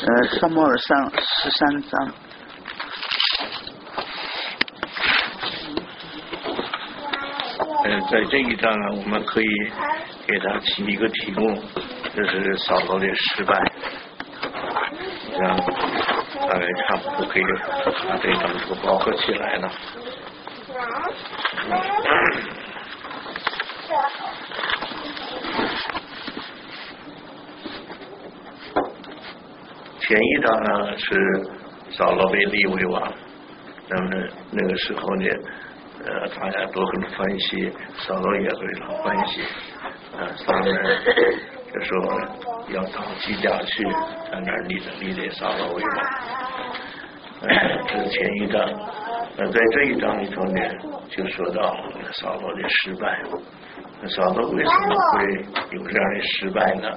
撒母耳上13章。 在这一章呢，我们可以给他起一个题目，就是扫罗的失败。这样大概差不多可以把这章都包括起来了。前一章呢是扫罗被立为王，那么那个时候呢，大家都很欢喜，扫罗也很欢喜，他们就说要到基甲去，在那儿立的扫罗为王。这是前一章。在这一章里头呢，就说到扫罗的失败。扫罗为什么会有这样的失败呢？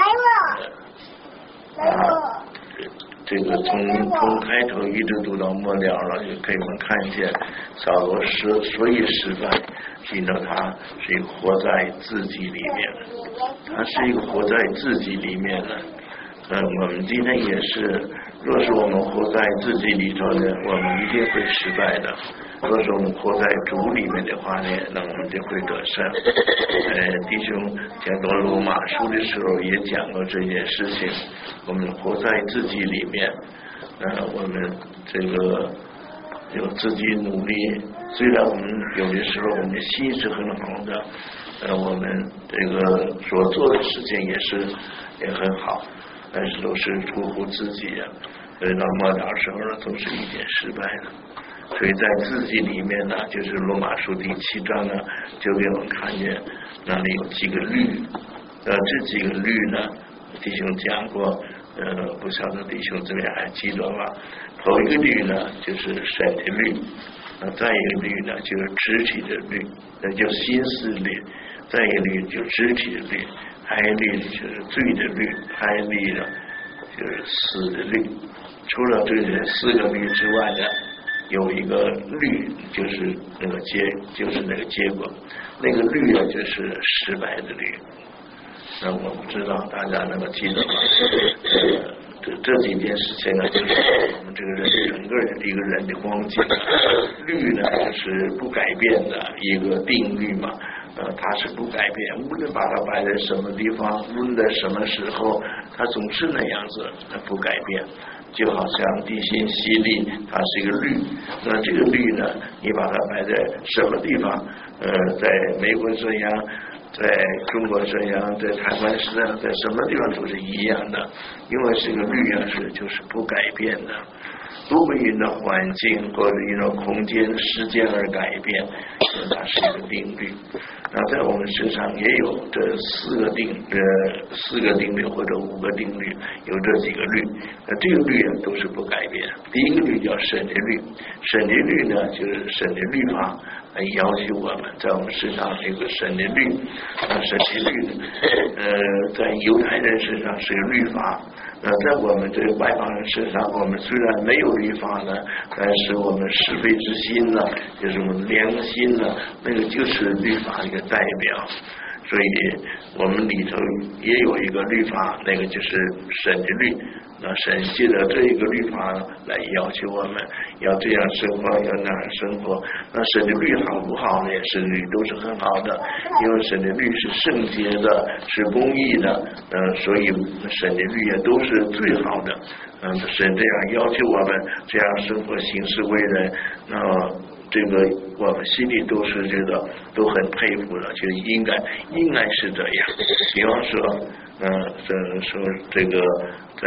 这个从开头一直读到末了了，就可以看见扫罗所以失败，是因为他是一个活在自己里面的，他是一个活在自己里面的。我们今天也是，若是我们活在自己里头呢，我们一定会失败的。若是我们活在主里面的话呢，那我们就会得胜。弟兄讲到罗马书的时候也讲过这件事情。我们活在自己里面，我们这个有自己努力，虽然我们有的时候我们的心是很好的，我们这个所做的事情也很好，但是都是出乎自己的，所以到末了时候呢，都是一点失败了。所以在自己里面呢，就是罗马书第7章呢，就给我们看见那里有几个律，这几个律呢，弟兄讲过，不晓得弟兄这边还记得吗？头一个律呢，就是神的律，再一个律呢，就是肢体的律，那就心思律，再一个律就肢体的律，还有一律就是罪的律，还有一律呢就是死的律。除了这4个律之外呢，有一个律就是那个结果，那个律呢就是失败的律。那我不知道大家能够记得吗？这几件事情呢，就是我们这个人整个一个人的光景。律呢就是不改变的一个定律嘛，它是不改变，无论把它摆在什么地方，无论在什么时候，它总是那样子，不改变。就好像地心吸力，它是一个律，那这个律呢，你把它摆在什么地方？在美国这样，在中国这样，在台湾这样，在什么地方都是一样的，因为这个律啊就是不改变的，不会因着环境或者因着空间、时间而改变，它是一个定律。那在我们身上也有这4个定律或者5个定律，有这几个律。那这个律都是不改变。第一个律叫神的律，神的律呢就是神的律法要求我们在我们身上有个神的律。神的律在犹太人身上是个律法。在我们这个外邦人身上，我们虽然没有律法呢，但是我们是非之心呢，就是我们良心呢，那个就是律法的一个代表。所以我们里头也有一个律法，那个就是神的律。那神借着这一个律法来要求我们要这样生活，要那样生活。那神的律好不好呢？神的律都是很好的，因为神的律是圣洁的，是公义的，所以神的律也都是最好的。神这样要求我们这样生活行事为人，那这个我们心里都是觉得都很佩服的，就应该是这样。比方说说这个在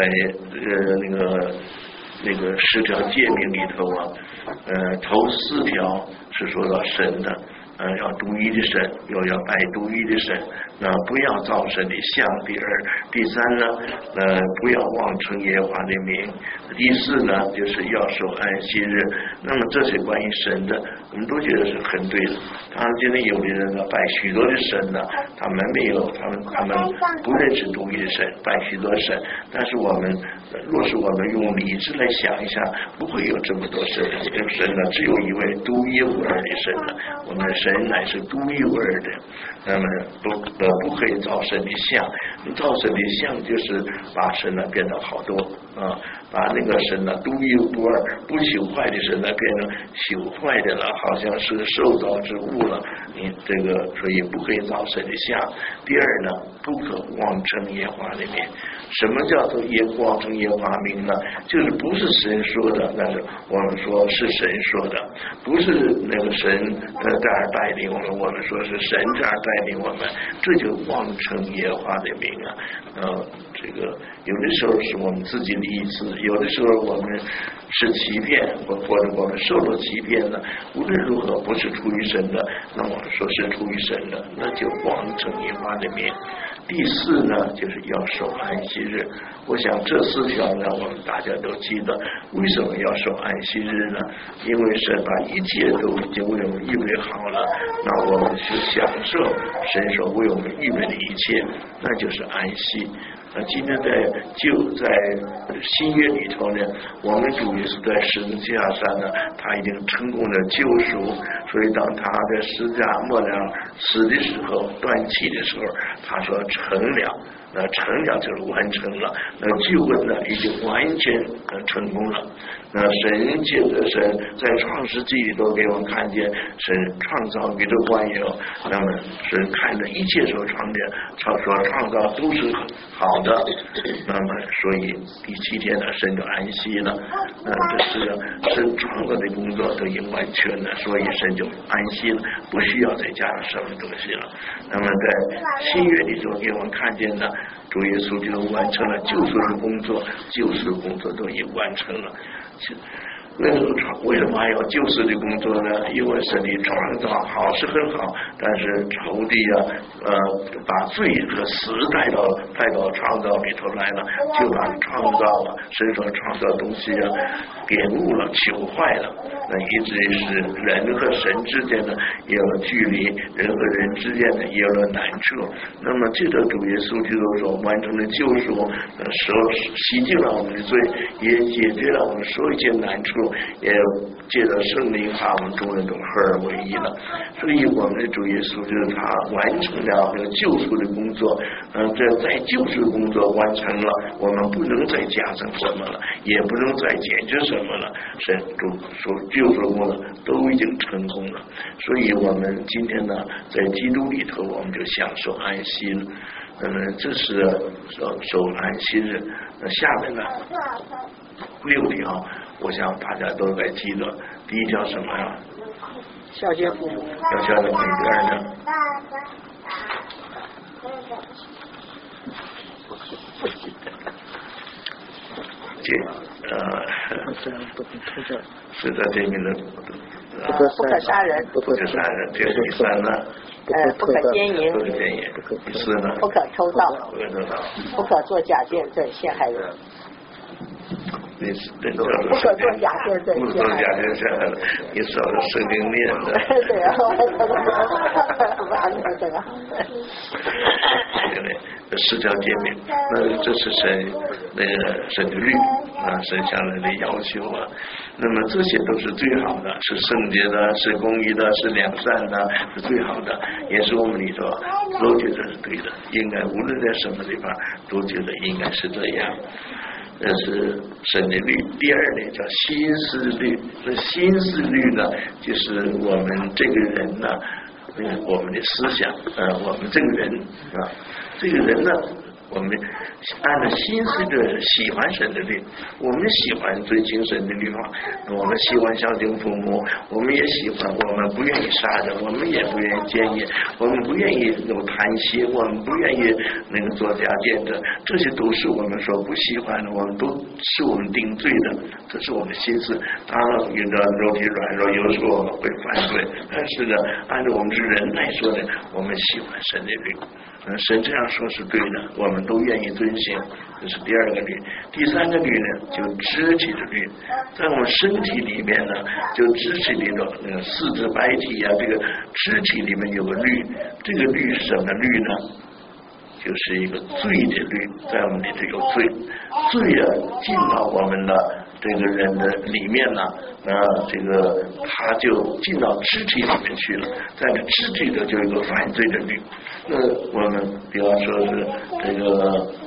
那个10条诫命里头啊，头4条是说到神的，要独一的神，要拜独一的神，不要造神的像。第3呢，不要妄称耶和华的名。第4呢，就是要守安息日。那么这些关于神的，我们都觉得是很对的。当然，今天有的人呢拜许多的神呢，他们没有，他们不认识独一的神，拜许多神。但是我们若是我们用理智来想一下，不会有这么多神。这个神呢，只有一位独一无二的神呢。我们的神乃是独一无二的，那么不可以造神的像。造神的像就是把神呢变得好多啊，把那个神呢独一无二不朽坏的神呢变成朽坏的了，好像是受造之物了。你这个所以不可以造神的像。第二呢，不可妄称耶和华的名。什么叫做妄称耶和华名呢？就是不是神说的，但是我们说是神说的，不是那个神这样带领我们，我们说是神这样带领我们，这就妄称耶和华的名啊。这个有的时候是我们自己的意思，有的时候我们是欺骗，或者我们受了欺骗呢。无论如何不是出于神的，那我们说是出于神的，那就妄称耶和华的名。第四呢，就是要守安息日。我想这4条呢，我们大家都记得。为什么要守安息日呢？因为神把一切都已经为我们预备好了，那我们去享受神所为我们预备的一切，那就是安息。今天在新约里头呢，我们主耶稣在十字架上呢，他已经成功的救赎，所以当他在十字架末了死的时候，断气的时候，他说成了。那成了就是完成了，那救恩呢已经完全成功了。那神借着神在创世纪里头给我们看见神创造宇宙万有，那么神看着一切所创造都是好的，那么所以第7天呢，神就安息了。这是神创造的工作都已经完全了，所以神就安息了，不需要再加上什么东西了。那么在新约里头给我们看见呢，主耶稣就完成了救赎的工作，救赎的工作都已经完成了。为什么还要救赎的工作呢？因为神的创造好是很好，但是仇敌把罪和死带到创造里头来了，就把创造神所创造的东西玷污了、朽坏了，那以至于是人和神之间呢也有了距离，人和人之间呢也有了难处。那么借着主耶稣基督所完成的救赎，洗净了我们的罪，也解决了我们所有一切难处，也借着圣灵把我们众人都合而为一了。所以我们的主耶稣就是他完成了这个救赎的工作，在救赎的工作完成了，我们不能再加上什么了，也不能再减去什么了，神主救赎工作都已经成功了。所以我们今天呢，在基督里头，我们就享受安息了。这是守安息日。下面呢6条，我想大家都该记得。第1条什么呀？ 孝敬父母。 要孝敬父母。第2呢？是在这边的不可杀人。 不可杀人。这个第3呢？ 不可奸淫。 不可奸淫。第4呢？ 不可偷盗。 不可偷盗。 不可作假见证陷害人。 不可做假见证， 不可做假见证，你说的圣经念的。 对啊，我还没这个。 10条诫命，那这是神的律啊，神向人的要求啊。那么这些都是最好的，是圣洁的，是公义的，是良善的，是最好的，也是我们里头都觉得是对的。应该无论在什么地方都觉得应该是这样。这是神的律。第2呢叫心思律。那心思律呢，就是我们这个人呢，我们的思想，我们这个人啊，这个人呢，我们按照心思的喜欢神的律，我们喜欢遵行神的律法，我们喜欢孝敬父母，我们也喜欢，我们不愿意杀人，我们也不愿意奸淫，我们不愿意有贪心，我们不愿意作假见证，这些都是我们所不喜欢的，我们都是我们定罪的，这是我们的心思。当然遇到肉体软弱，有时候我们会犯罪，但是呢，按照我们是人来说呢，我们喜欢神的律。神这样说是对的，我们都愿意遵行，这是第2个律。第3个律呢，就肢体的律，在我们身体里面呢，就肢体里头四肢百体啊，这个肢体里面有个律，这个律是什么律呢？就是一个罪的律，在我们里头有罪，罪进到我们的这个人的里面呢，这个他就进到肢体里面去了，在这肢体的就有一个犯罪的律。那我们比方说是这个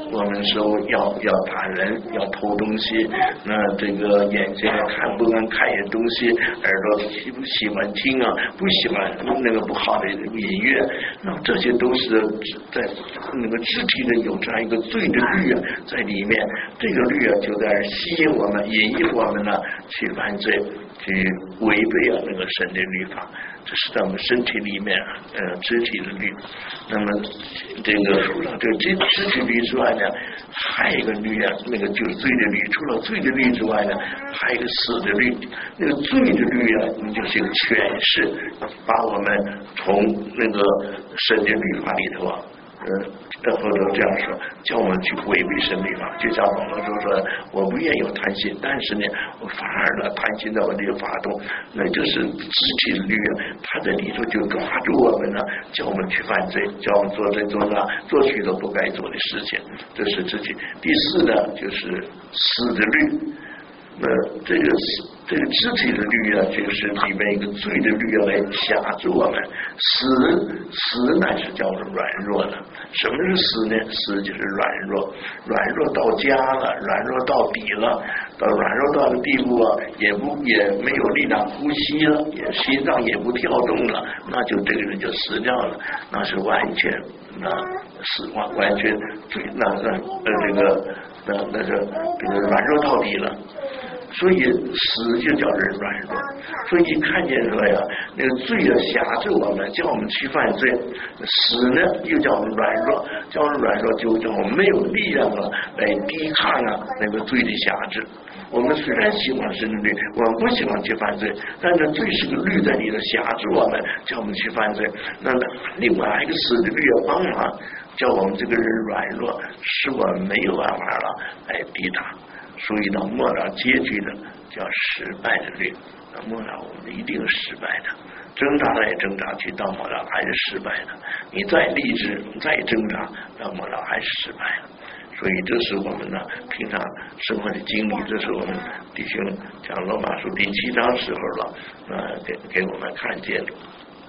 我们说要打人，要偷东西，那这个眼睛看不能看些东西，耳朵喜欢听啊，不喜欢那个不好的音乐，那么这些都是在那个肢体的有这样一个罪的律啊在里面，这个律啊就在吸引我们、引诱我们呢去犯罪，去违背那个神的律法。这是在我们身体里面肢体的律。那么这个除了这肢体律之外呢，还有一个律啊，那个就是罪的律。除了罪的律之外呢，还有一个死的律。那个罪的律啊，就是一个诠释，把我们从那个神的律法里头啊或者这样说，叫我们去违背神律法。就像保罗说我不愿有贪心，但是呢我反而呢贪心在我里发动，那就是肢体的律啊，他在里头就抓住我们呢，叫我们去犯罪，叫我们做这做那，做许多不该做的事情，这是肢体。第四呢就是死的律。那这个肢体的律啊，这个是里面一个罪的律来辖制我们。死乃是叫做软弱的。什么是死呢？死就是软弱，软弱到家了，软弱到底了，到软弱到的地步啊，也没有力量呼吸了，也心脏也不跳动了，那就这个人就死掉了，那是完全死亡，完全罪那是软弱到底了。所以死就叫人软弱，所以一看见说呀，那个罪啊辖制我们，叫我们去犯罪；死呢又叫我们软弱，叫我们软弱就叫我们没有力量了来抵抗啊那个罪的辖制。我们虽然喜欢神的律，我们不喜欢去犯罪，但是罪是个律在里头辖制我们，叫我们去犯罪。那另外还有一个死的律要帮忙，叫我们这个人软弱，使我们没有办法了来抵挡。所以到末了结局的叫失败的律，到末了我们一定失败的，挣扎来挣扎去，到末了还是失败的。你再励志再挣扎，到末了还是失败的。所以这是我们呢平常生活的经历，这是我们弟兄讲罗马书第7章时候了给我们看见的。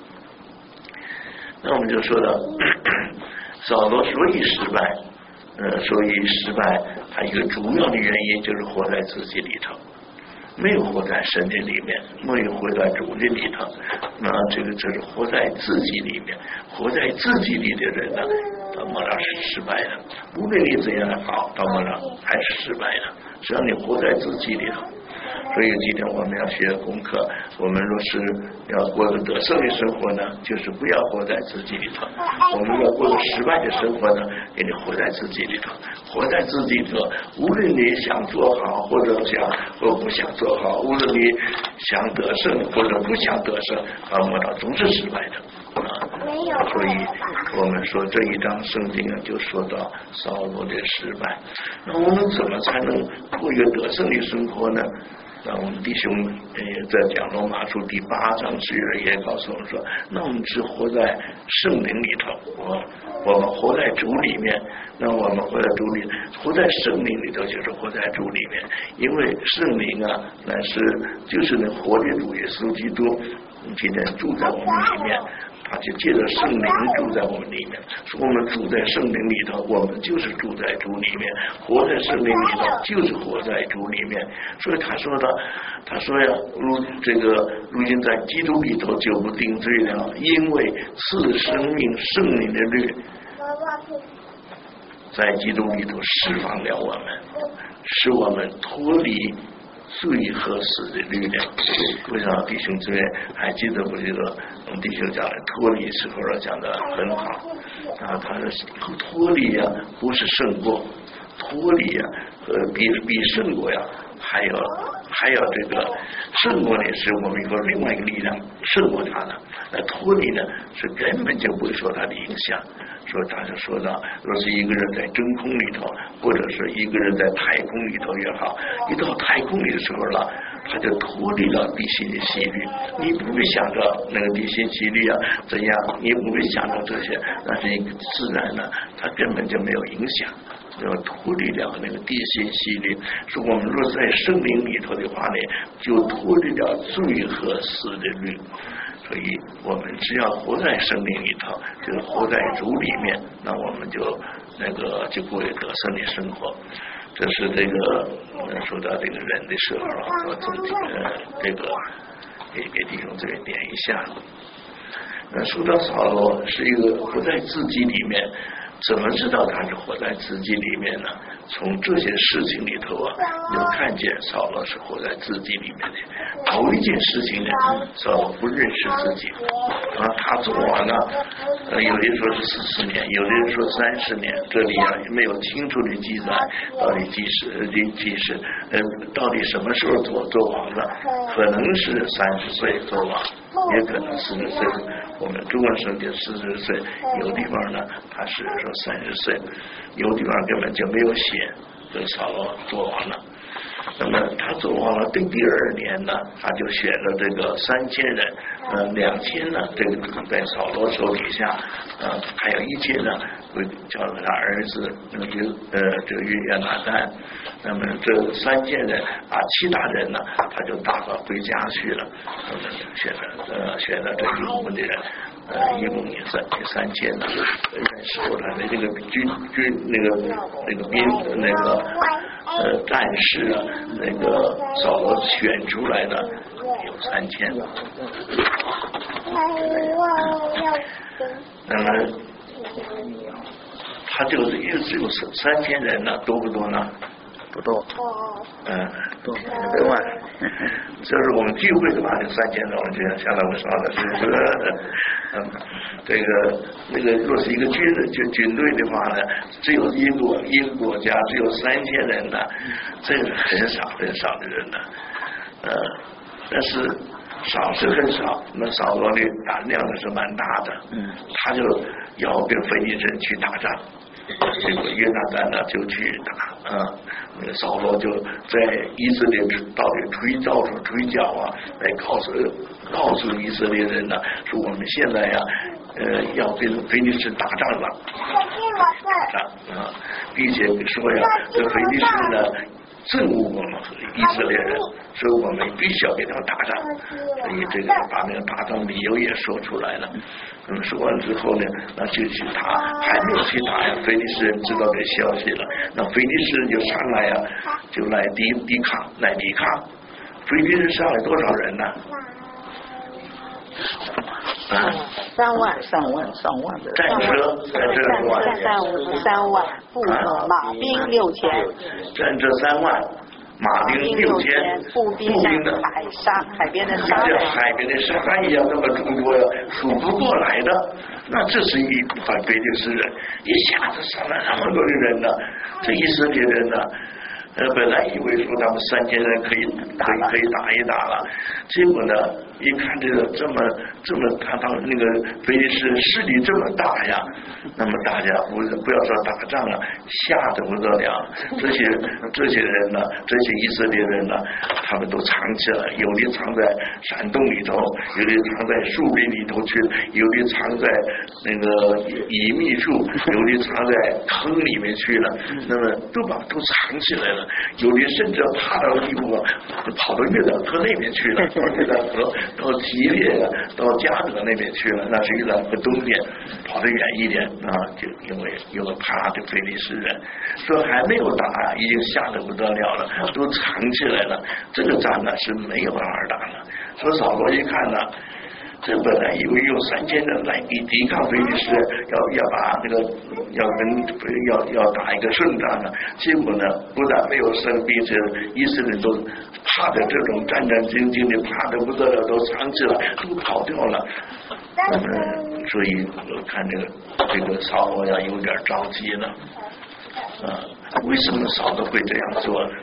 那我们就说到扫罗所以失败，所以失败还有一个主要的原因就是活在自己里头，没有活在神的里面，没有活在主的里头。那这是活在自己里面，活在自己里的人呢，到末了是失败的。无论你怎样的好，到末了还是失败的。只要你活在自己里头。所以今天我们要学功课，我们若是要过个得胜的生活呢，就是不要活在自己里头；我们要过个失败的生活呢，也得活在自己里头。活在自己里头，无论你想做好或者不想做好，无论你想得胜或者不想得胜，末了总是失败的。所以我们说这一章圣经啊，就说到扫罗的失败。那我们怎么才能过一个得胜的生活呢？那我们弟兄在讲罗马书第8章时也告诉我们说，那我们只活在圣灵里头，我们活在主里面。那我们活在主里，活在圣灵里头就是活在主里面，因为圣灵啊，就是那活的主耶稣基督今天住在我们里面，他就借着圣灵住在我们里面。说我们住在圣灵里头，我们就是住在主里面，活在圣灵里头就是活在主里面。所以他说呀，如今在基督里头就不定罪了，因为赐生命圣灵的律在基督里头释放了我们，使我们脱离罪和死的力量。不知道弟兄姊妹还记得不记得我们弟兄讲的脱离时候讲的很好啊，他说脱离啊不是胜过，脱离啊比胜过呀还要这个胜过呢，是我们有另外一个力量胜过他的。那脱离呢是根本就不会受他的影响。说他就说到，若是一个人在真空里头，或者是一个人在太空里头也好，一到太空里的时候了，他就脱离了地心的吸力。你不会想着那个地心吸力啊怎样，你不会想着这些，那是一个自然的，它根本就没有影响。要脱离了那个地心吸力，说我们若在圣灵里头的话呢，就脱离了罪和死的律。所以我们只要活在圣灵里头，就是活在主里面，那我们就那个就过得胜的生活。这是这个说到这个人的时候我总体这个给弟兄这边点一下。说到扫罗是一个不在自己里面，怎么知道他是活在自己里面呢？从这些事情里头啊，就看见扫罗是活在自己里面的。头一件事情呢，扫罗不认识自己啊，他做完了，有的说是40年，有的人说30年，这里啊没有清楚的记载，到底到底什么时候做王的？可能是30岁做王，也可能40岁。我们中国圣经40岁，有地方呢他是说30岁，有地方根本就没有写这扫罗做王了。那么他做王了第2年呢，他就选了这个3000人，2000呢这个在扫罗手底下，还有1000呢会交给他儿子这个约拿单。那么这3000人其他人呢他就打发回家去了。选了这1部的人，一共也3000呢。但是后来的这个那个兵战士啊，那个扫罗选出来的有3000。那么他就是只有3000人呢，多不多呢？ 不多。多 2万。这是我们聚会的话，这3000人，我觉得相当不少的。那个若是一个军队的话呢，只有一个国家只有3000人呢，这个很少的人呢。但是少是很少，那扫罗的胆量是蛮大的。他就要跟非利士人去打仗。这个约拿单呢就去打那个扫罗就在以色列到底到处吹角啊，来告诉以色列人呢，说我们现在呀要跟非利士打仗了，并且说呀，这非利士呢憎恶我们以色列人，所以我们必须要给他们打仗。所以这个把那个打仗理由也说出来了。说完之后呢，那就去打，还没有去打呀，非利士人知道这消息了，那非利士人就上来呀，就来抵抗。非利士上来多少人呢 ？3万的战车 53万，马兵6000， 战车3万，马兵6000， 步兵的海边的沙像海边的沙滩一样那么众多呀，数不过来的。那这是一反非利士人，一下子上来那么多的人呢，这以色列人呢，本来以为说他们3000人可以打一打了，结果呢，一看这个这么他那个非利士势力这么大呀，那么大家不要说打仗了，吓得不得了。这些人呢，这些以色列人呢，他们都藏起来，有的藏在山洞里头，有的藏在树林里头去，有的藏在那个隐秘处，有的藏在坑里面去了，那么都藏起来了。有的甚至爬到地步跑到约旦河那边去了，到约旦河到基列到加德那边去了，那是约旦河东边，跑得远一点啊，就因为有个怕的非利士人，说还没有打，已经吓得不得了了，都藏起来了。这个仗呢是没有办法打了。说扫罗一看呢，这本来以为有3000人来抵抗非利士，要把这个要打一个胜仗呢，结果呢不但没有胜，并且以色列人都怕的这种战战兢兢的，怕的不得了，都藏起来，都跑掉了。所以我看这个扫罗呀有点着急了。为什么扫罗会这样做呢？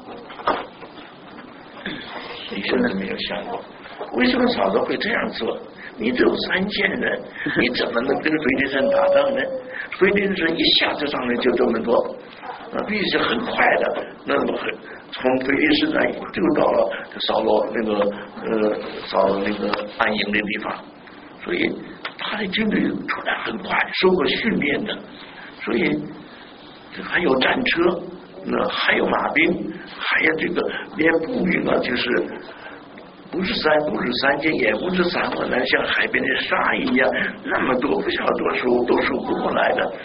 你现在没有想过？为什么扫罗会这样做？你只有3000人，你怎么能跟非利士人打仗呢？非利士人一下子上来就这么多，必须很快的，那么从非利士人就到了扫罗那个安营的地方，所以他的军队出来很快，受过训练的，所以还有战车，那还有马兵，还有这个连步兵啊，就是不是3000，也不是3万人，像海边的沙一样那么多，不晓得都数不过来的。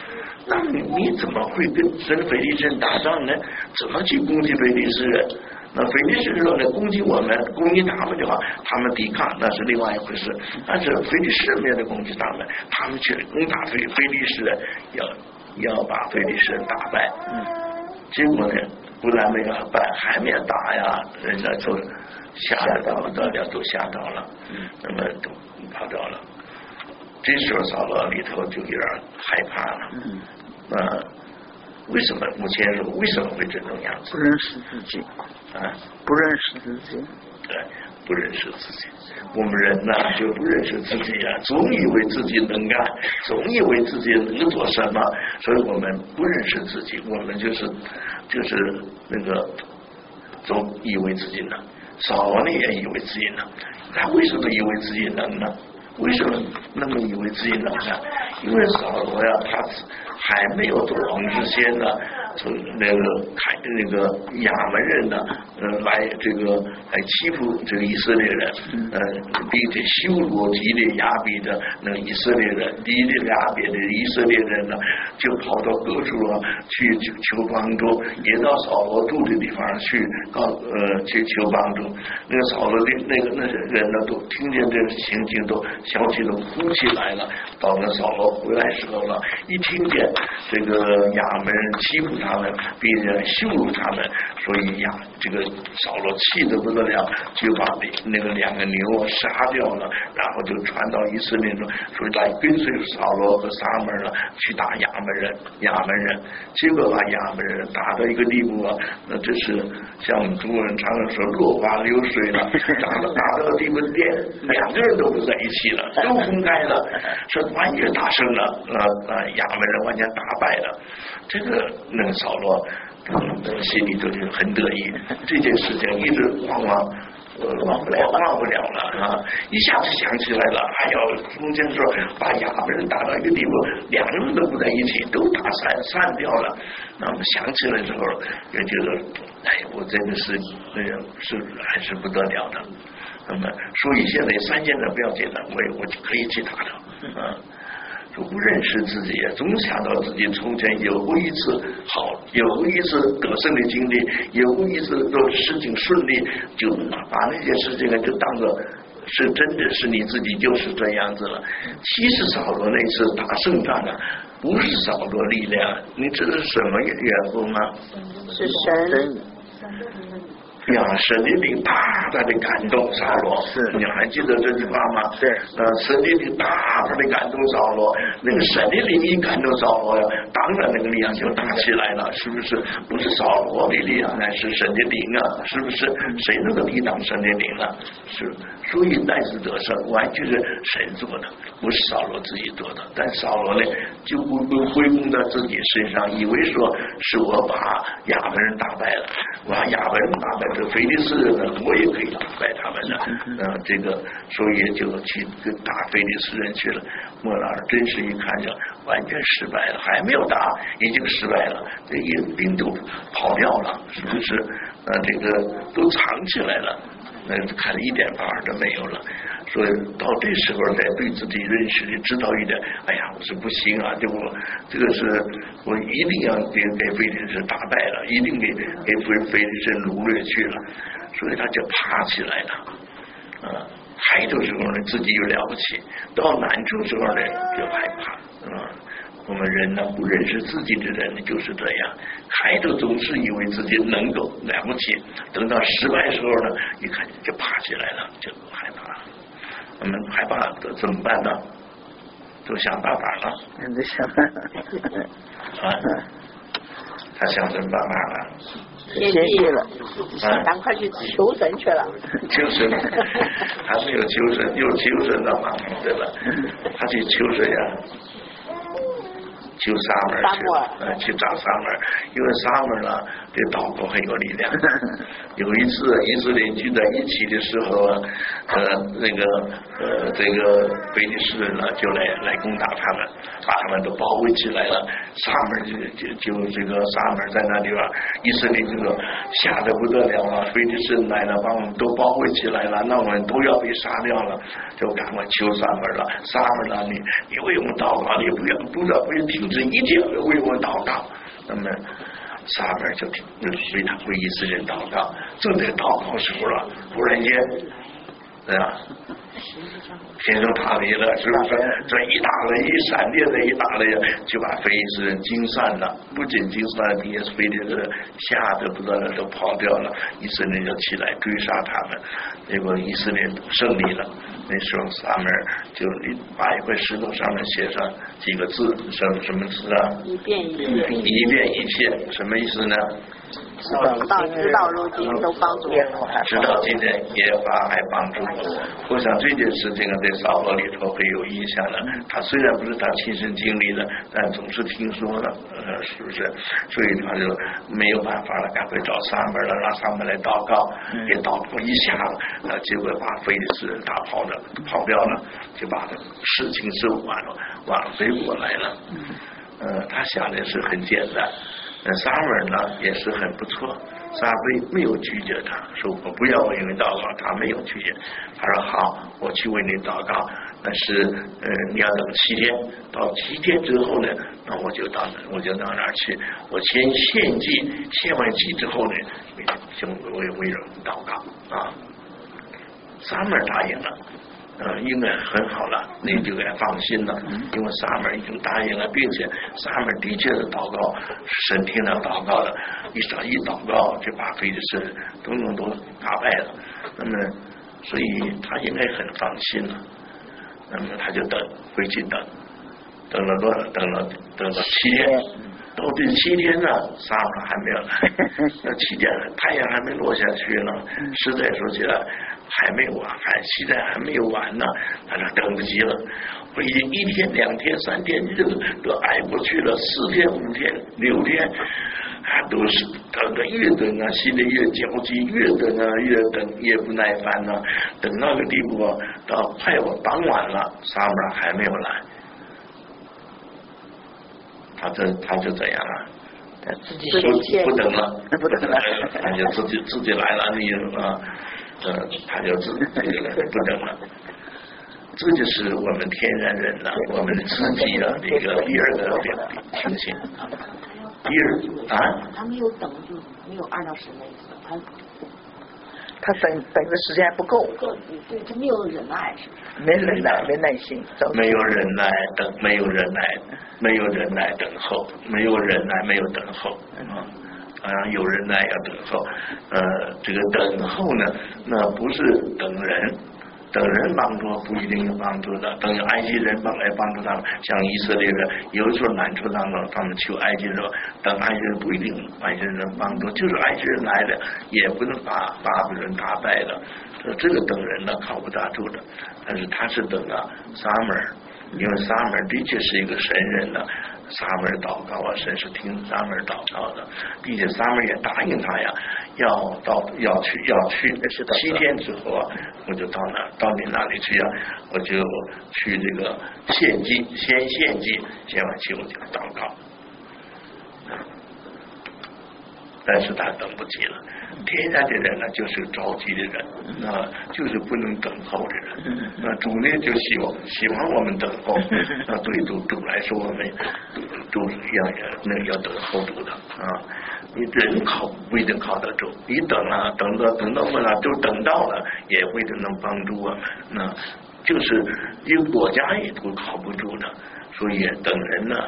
那你怎么会跟非利士人打仗呢？怎么去攻击非利士人？那非利士人呢攻击我们，攻击他们的话，他们抵抗那是另外一回事。但是非利士人没有攻击他们，他们去攻打非利士人，要把非利士人打败。结果呢，不但没有败，还没有打呀，人家就吓得不得了，都吓到了，那么都跑掉了。这时候扫罗里头就有点害怕了。为什么？目前说为什么会这种样子？ 不认识自己不认识自己。 对，不认识自己。我们人呢就不认识自己啊，总以为自己能干，总以为自己能做什么，所以我们不认识自己，我们就是那个总以为自己能。扫罗呢也以为自己能，他为什么以为自己能呢？为什么那么以为自己能呢？因为扫罗呀，他还没有做王之前呢，从那个亚门人呢，来这个来欺负这个以色列人，并且羞辱基列雅比的那个以色列人，基列雅比的以色列人呢，就跑到各处去求帮助，也到扫罗住的地方去求帮助。那个扫罗的那些人呢，都听见这个情景，都消气都哭起来了。到那扫罗回来时候了，一听见这个亚门人欺负他们，并且羞辱他们，所以这个扫罗气得不得了，就把那个2个牛杀掉了，然后就传到以色列中，所以来跟随扫罗和撒母耳去打亚门人，结果把亚门人打到一个地步啊，那这是像我们中国人常常说落花流水了，打到个地步，连2个人都不在一起了，都分开了，是完全打胜了，亚门人完全打败了。这个那个扫罗心里头就很得意，这件事情一直忘不了了一下子想起来了，还要中间说把亚门人打到一个地步，2个人都不在一起，都打散掉了。那么想起来之后，也觉得我真的是还是不得了的。那么所以现在3件的不要紧了，我就可以去打了说不认识自己，总想到自己从前有过一次好，有过一次得胜的经历，有过一次做事情顺利，就把那些事情就当作是真的是你自己就是这样子了。其实扫罗那次打胜仗不是扫罗力量，你知道是什么缘故吗？ 是神。 神的灵大大的感动扫罗，你还记得这句话吗？ 对， 神的灵大大的感动扫罗，那个神的灵一感动扫罗呀，当然那个力量就大起来了，是不是？不是扫罗的力量，乃是神的灵啊，是不是？谁能够抵挡神的灵啊？是，所以那次得胜完全是神做的，不是扫罗自己做的。但扫罗呢，就归功到自己身上，以为说是我把亚门人打败了，我把亚门人打败。这非利士人呢，我也可以打败他们的，这个所以就去打非利士人去了。莫拉尔真是一看就完全失败了，还没有打，已经失败了，这引兵都跑掉了，是不是？这个都藏起来了，看一点办法都没有了。所以到这时候再对自己认识的知道一点，哎呀，我是不行啊！这个是我一定要给非利士打败了，一定给非利士掳掠去了，所以他就爬起来了。开头时候呢，自己又了不起；到难处时候呢，就害怕。我们人呢，不认识自己的人就是这样，开头总是以为自己能够了不起，等到失败时候呢，一看就爬起来了，就害怕。我们害怕怎么办呢？都想办法了。 想办法。 他想什么办法了？ 献祭了，赶快去求神去了。 求神，还没有求神，又求神了嘛，对吧？他去求谁呀？求撒母耳去找撒母耳，因为撒母耳呢对祷告很有力量。有一次以色列聚在一起的时候这个非利士人呢就来攻打他们，把他们都包围起来了。撒母耳就这个撒母耳在那地方，以色列这个吓得不得了了，非利士人来了，把我们都包围起来了，那我们都要被杀掉了，就赶快求撒母耳了。撒母耳了，你为我们祷告，你不要听直一定要为我祷告。那么撒母耳就为以色列人祷告，正在祷告时候了，忽然间，对吧？天上塌雷了，是不是？这一打雷，一闪电的一打雷，就把非利士人惊散了。不仅惊散了，也是非利士人吓得不得了，都跑掉了。以色列就起来追杀他们，结果以色列胜利了。那时候撒母耳就把一块石头上面写上几个字，什么字啊？ 一遍一切， 一遍一切，什么意思呢？ 直到如今都帮助我， 直到今天耶和华还帮助我。我想这件事情在扫罗里头会有印象的。他虽然不是他亲身经历的，但总是听说了，是不是？所以他就没有办法了，赶快找撒母耳了，让撒母耳来祷告，也祷告一下了，结果把非利士人打跑掉了，就把这事情是挽回过来了。他想的是很简单。撒母耳呢也是很不错，撒母耳没有拒绝他，说我不要为你祷告，他没有拒绝，他说好，我去为你祷告，但是你要等7天，到7天之后呢，那我就到哪儿去，我先献祭，献完祭之后呢，就为人祷告啊。撒母耳答应了。应该很好了，你就该放心了，因为撒母耳已经答应了，并且撒母耳的确的祷告，神听他祷告了，一祷告就把非利士人都打败了。那么，所以他应该很放心了。那么他就回去等了7天，到第7天呢，撒母耳还没有来，那7天太阳还没落下去呢，实在说起来。还没完，期待还没有完呢，他就等不及了。我已经1天、2天、3天日子都挨过去了，4天、5天、6天，都是等的越等啊，心里越焦急，越等啊越等，越不耐烦了。等到个地步啊，到快要傍晚了，撒母耳还没有来，他就怎样啊？ 自己不等了，他就自己来了，你啊。他就自己不等了，这就是我们天然人了，我们自己的这个第二个情形。 他没有等，就没有按照神的意思， 他等的时间还不够， 对，他没有忍耐，是不是？ 没忍耐，没耐心， 没有忍耐等，没有忍耐等候，没有忍耐，没有等候有人来要等候，这个等候呢，那不是等人帮助不一定有帮助的，等埃及人来帮助他们，像以色列人有时候难处当中，他们求埃及人，等埃及人不一定埃及人能帮助，就是埃及人来了，也不能把巴比伦打败的，这个等人呢靠不大住的，但是他是等撒母耳，因为撒母耳的确是一个神人呢。撒母耳祷告啊，神是听撒母耳祷告的，并且撒母耳也答应他呀，要去7天之后啊，我就到你那里去啊，我就去这个献祭，先献祭，献完祭我就祷告。但是他等不及了，天然的人呢就是着急的人，就是不能等候的人。那主呢就希望我们等候，那对主来说，我们主要等候主的啊。你人不一定靠得住，你等到后来就等到了，也不一定能帮助我们。那就是一个国家也都靠不住的。所以等人呢，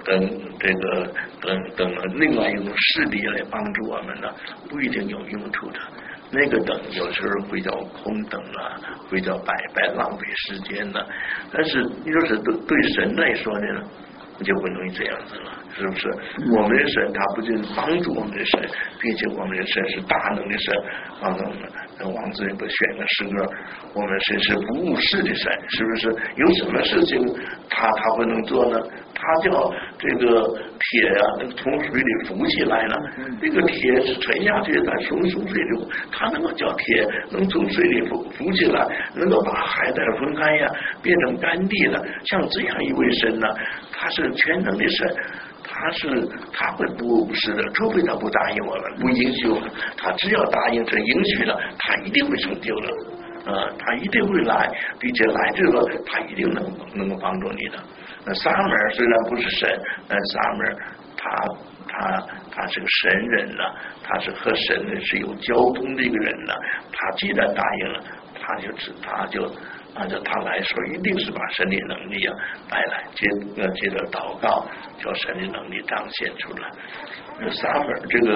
等另外一种势力来帮助我们呢，不一定有用处的。那个等有时候会叫空等啊，会叫白浪费时间的。但是你说是对神来说呢，就不能这样子了，是不是？我们的神他不仅帮助我们的神，并且我们的神是大能的神，帮助我们。王子也不选个诗歌，我们神是不误事的神，是不是？有什么事情他不能做呢？他叫这个铁啊，从水里浮起来了，这个铁是沉下去，它从水里，他能够叫铁能从水里浮起来，能够把海带分开呀，变成干地了。像这样一位神呢，他是全能的神。他会不误事的，除非他不答应我们，不允许我们，他只要答应这允许了，他一定会成就的，他一定会来，并且来这个他一定能够帮助你的。 那撒母耳虽然不是神，但撒母耳他是个神人了，他是和神是有交通的一个人了。他既然答应了，按照他来说，一定是把神的能力带来，接着祷告，叫神的能力彰显出来。撒母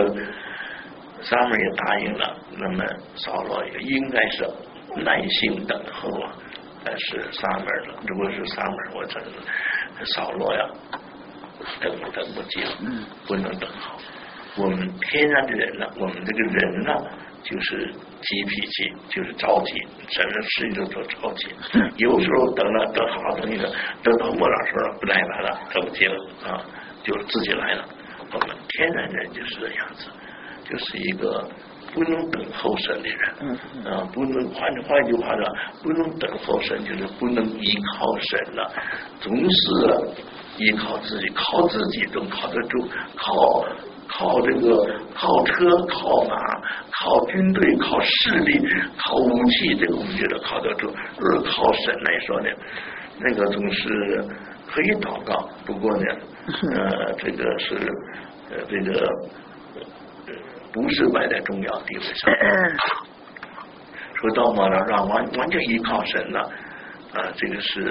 耳也答应了，那么扫罗也应该是耐心等候啊。但是撒母耳了，如果是撒母耳，我真是扫罗呀，等不及了，不能等候。我们天然的人呢，我们这个人呢，就是急脾气，就是着急，什么事情都着急。有时候等好等一个，等到末了时候不来了，等不及了啊，就自己来了。我们天然人就是这样子，就是一个不能等候神的人不能换句话说，不能等候神，就是不能依靠神了，总是依靠自己，靠自己都靠得住，靠这个靠车靠马靠军队靠势力靠武器，这个我们觉得靠得住。而靠神来说呢，那个总是可以祷告，不过呢这个是这个不是摆在重要地位上。说到末了让完全依靠神了这个是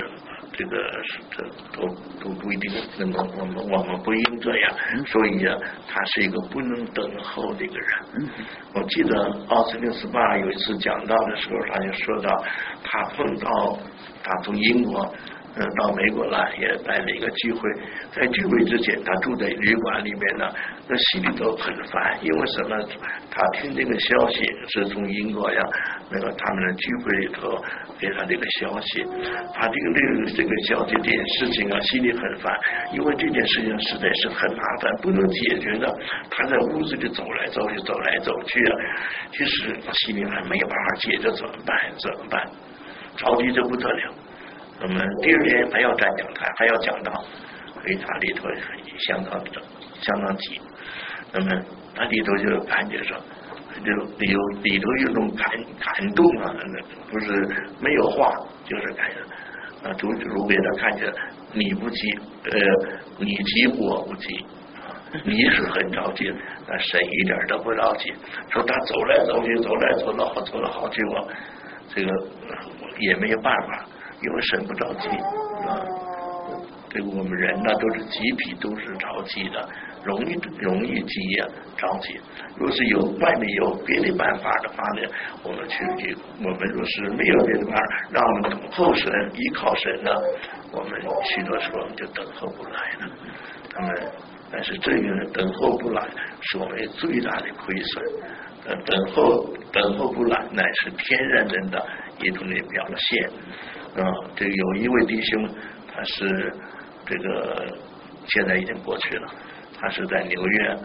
都不一定能够，我们不应这样。所以他是一个不能等候的一个人。我记得奥斯汀斯巴有一次讲道的时候，他就说到他从英国到美国来，也带了一个聚会。在聚会之前，他住在旅馆里面呢，那心里头很烦，因为什么？他听这个消息是从英国那个他们的聚会里头给他这个消息，他这个消息这件事情心里很烦，因为这件事情实在是很麻烦，不能解决的。他在屋子里走来走去其实心里还没有办法解决，怎么办？着急得不得了。那么第二天还要站讲台，还要讲道，所以他里头相当急。那么他里头就感觉说，里头有种感动不是没有话，就是感觉主给他看见你不急，你急我不急你是很着急，但神一点都不着急。说他走来走了好久这个也没有办法，因为神不着急这个我们人呢都是急脾，都是着急的，容易急着急。若是外面有别的办法的话呢，我们若是没有别的办法，让我们等候神依靠神呢，我们许多时候我们就等候不来了。但是这个等候不来是我们最大的亏损。等候不来乃是天然人的一种的表现。这个有一位弟兄，他是这个现在已经过去了，他是在纽约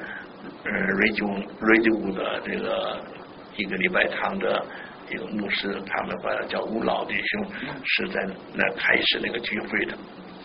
Ridgewood 的这个一个礼拜堂的一个牧师，他们把他叫吴老弟兄，是在那开始那个聚会的。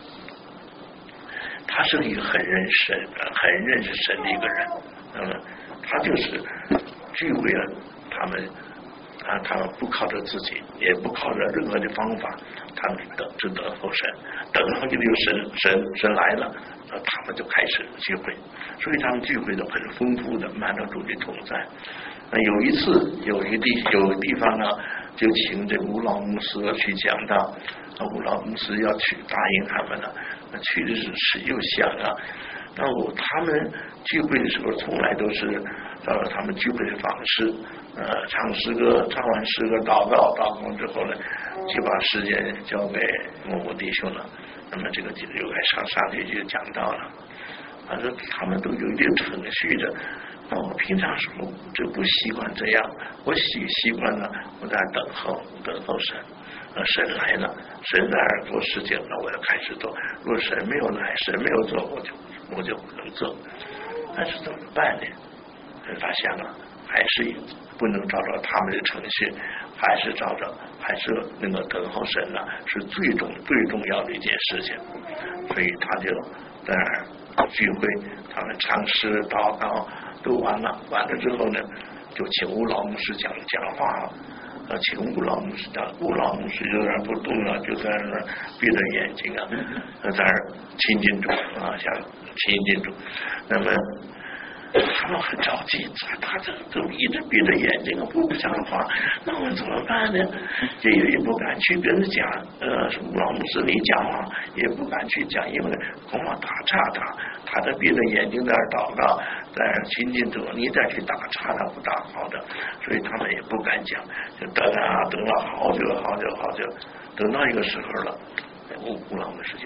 他是一个很认识神的一个人。他就是聚会他们不靠着自己，也不靠着任何的方法，他们只等候神，等候就神来了，他们就开始聚会。所以他们聚会都很丰富的，满了主的同在。有一次有个地方呢，就请这个吴老牧师去讲道，吴老牧师要去答应他们了。去的是又想他们聚会的时候从来都是照着他们聚会的方式唱诗歌，唱完诗歌祷告之后呢，就把时间交给某弟兄了。那么这个就该上去就讲道了。反正他们都有一点程序的。我平常时候就不习惯这样，我习惯了我在等候神。神来了，神在那儿做事情，那我要开始做。如果神没有来，神没有做，我就不能做。但是怎么办呢？发现还是不能照着他们的程序，还是那个等候神是最重要的一件事情。所以他就在那儿聚会，他们唱诗祷告都完了之后呢，就请吴老牧师讲话请吴老牧师讲，吴老牧师有点不动了，就在那儿闭着眼睛啊，在那儿亲近主啊，想亲近主。那么他们很着急，他这都一直闭着眼睛不讲话，那我怎么办呢？也不敢去跟他讲，吴老牧师你讲话也不敢去讲，因为恐怕打岔他在闭着眼睛在那儿祷告，在那儿亲近主，你再去打岔他不大好的，所以他们也不敢讲，就等了好久，等到一个时候了，吴老牧师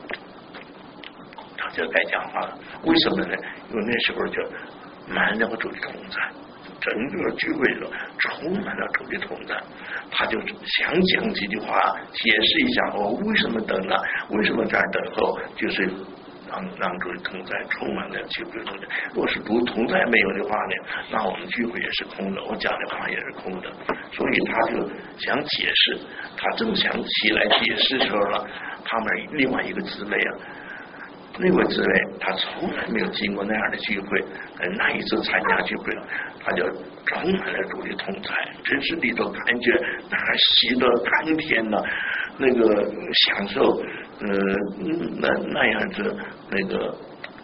他就该讲话了。为什么呢？因为那时候就满了主的同在，整个聚会中充满了主的同在。他就想讲几句话，解释一下我为什么等了，为什么在这等候，就是让主的同在充满了聚会中。若是主同在没有的话呢，那我们聚会也是空的，我讲的话也是空的。所以他就想解释，他正想起来解释的时候了，他们另外一个姊妹那位姊妹他从来没有经过那样的聚会，那一次参加聚会他就充满了主的同在，真是里头感觉那喜乐甘甜的那个享受，那样子那个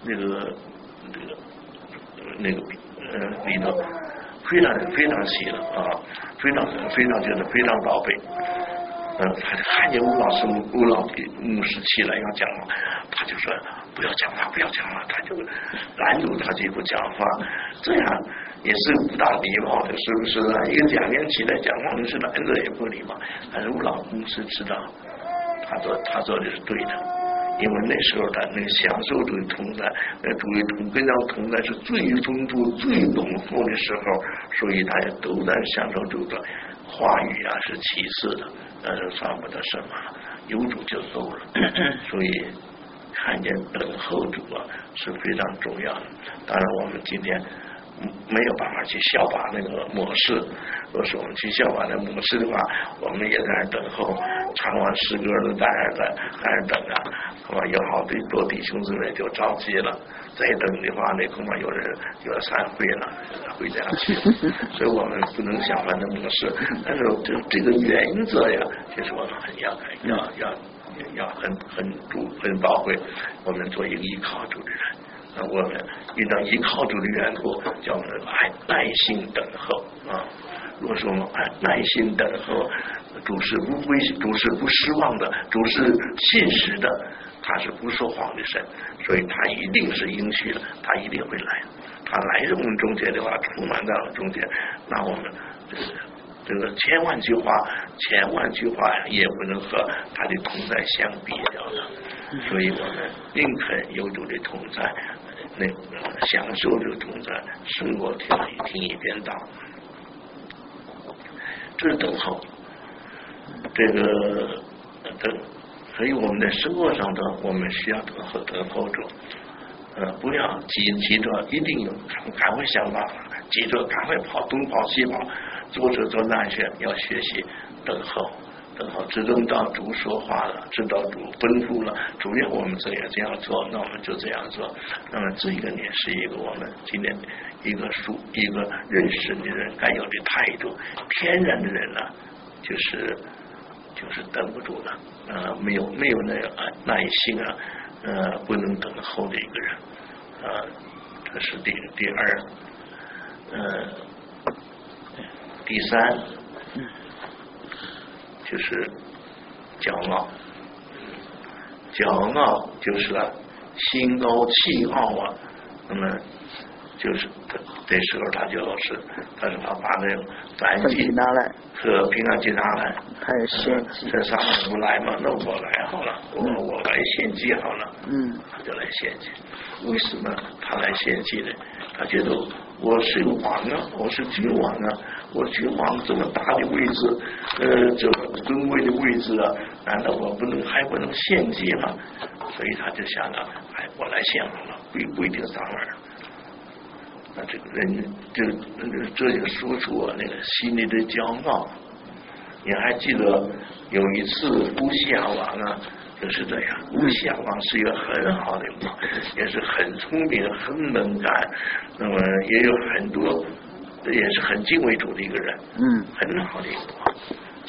里头非常喜乐啊，非常觉得非常宝贝。他就看见吴老牧师起来要讲话，他就说不要讲话，他就拦住他这不讲话，这样也是不大礼貌的，是不是啊？一个讲员起来讲话，你是拦着也不礼貌。但是吴老牧师知道，他做的是对的，因为那时候他那个享受主的同在，主的跟他同在是最丰富、最浓厚的时候，所以他也都在享受主的话语啊，是其次的。但是算不得什么，有主就够了。所以看见等候主啊是非常重要的。当然我们今天没有办法去效法那个模式，若是我们去效法那模式的话，我们也在那等候，唱完诗歌都在那等啊，有好多弟兄姊妹就着急了，再等的话那恐怕有人就要散会了，回家去。所以我们不能效法那模式，但是这个原则呀，就是我们要很宝贵，我们做一个依靠主的人。我们遇到依靠主的缘故，叫我们耐心等候啊。如果说我们耐心等候，主是不失望的，主是信实的，他是不说谎的神，所以他一定是应许的，他一定会来。他来我们中间的话，充满在我们中间，那我们这个千万句话也不能和他的同在相比较的。所以我们宁肯有主的同在，那享受这个同在，胜过听一遍道。这是等候，这个所以我们在生活上的我们需要等候主，不要急着一定有赶快想办法，急着赶快跑东跑西跑，做那些，要学习等候，直到主说话了，直到主吩咐了，主要我们这样做，那我们就这样做。那么这个也是一个我们今天一个认识的人该有的态度。天然的人呢，就是等不住了，没有那个耐心啊，不能等候的一个人，这是第二，第三。就是骄傲就是心高气傲啊。那么就是这时候他说他把那个燔祭拿来和平安祭拿来， 还有献祭， 这上面不来嘛，那我来好了，我来献祭好了，他就来献祭。为什么他来献祭呢？他觉得我是王啊，我是君王啊，我君王这么大的位置，这么尊贵的位置啊，难道我还不能献祭吗？所以他就想了，我来献好了，不一定上门。那这个人这就说出我那个心里的骄傲。你还记得有一次乌西雅王啊，就是这样。乌西雅王是一个很好的王，也是很聪明、很能干，那么也有很多，也是很敬畏主的一个人，很好的一个王。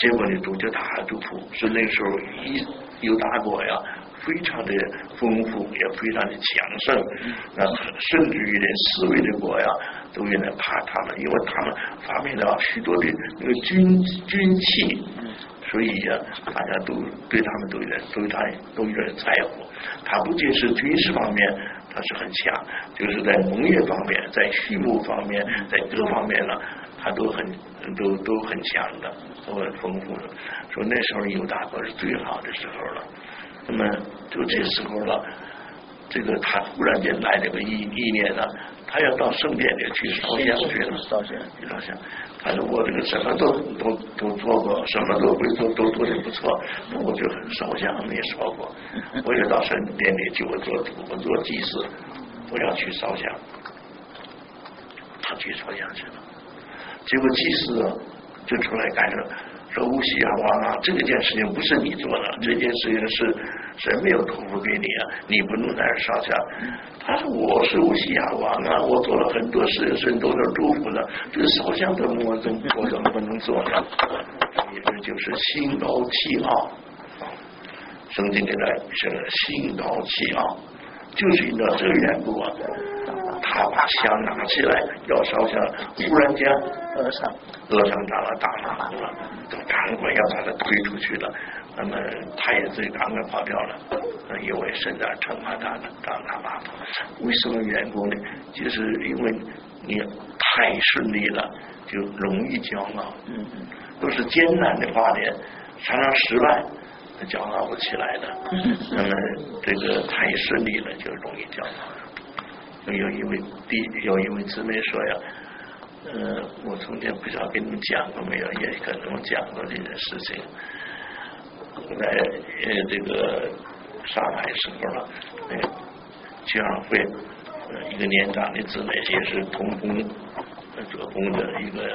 结果呢主就大族谱，是那个时候犹大国呀非常的丰富，也非常的强盛，那甚至于连四维的国呀都有点怕他们，因为他们发明了许多的那个军器，所以呀大家都对他们都有点在乎。他不仅是军事方面他是很强，就是在农业方面，在畜牧方面，在各方面呢他都很强的，都很丰富的。说那时候犹大国是最好的时候了。那么就这时候了，这个他忽然间来了个意念呢，他要到圣殿里去烧香去了，烧香。他说我这个什么都做过，什么都会做，都做得不错，那我就烧香没烧过，我也到圣殿里去，我做祭祀，我要去烧香。他去烧香去了，结果祭司就出来干了。说乌西亚王啊，这件事情不是你做的，这件事情是神没有托付给你啊，你不能在这烧香。他说我是乌西亚王啊，我做了很多事，神都是祝福的，这个烧香的我怎么不能做呢？也就是心高气傲，圣经里来是心高气傲，就是因为这个缘故啊，他把香拿起来要烧香，忽然间额上长了大麻了，就赶快要把他推出去了。那么他也自己赶快跑掉了，因为神在惩罚他了，长大麻。为什么缘故呢？就是因为你太顺利了，就容易骄傲。都是艰难的发展，常常失败，骄傲不起来的。那么这个太顺利了，就容易骄傲。有一位姊妹说呀，我从前不知道跟你们讲过没有，也可能讲过这件事情。在这个上海时候了，居委会一个年长的姊妹，也是童工做工的一个